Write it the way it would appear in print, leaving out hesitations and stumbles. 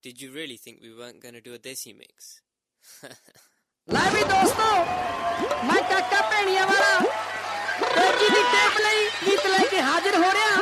Did you really think we weren't going to do a Desi mix? ਲੈ ਵੀ ਦੋਸਤੋ, ਮੈਂ ਕਾਕਾ ਭੈਣੀਆਂ ਵਾਲਾ ਤੇਜੀ ਦੀ ਟੇਪ ਲਈ ਗੀਤ ਲੈ ਕੇ ਹਾਜ਼ਰ ਹੋ ਰਿਹਾ।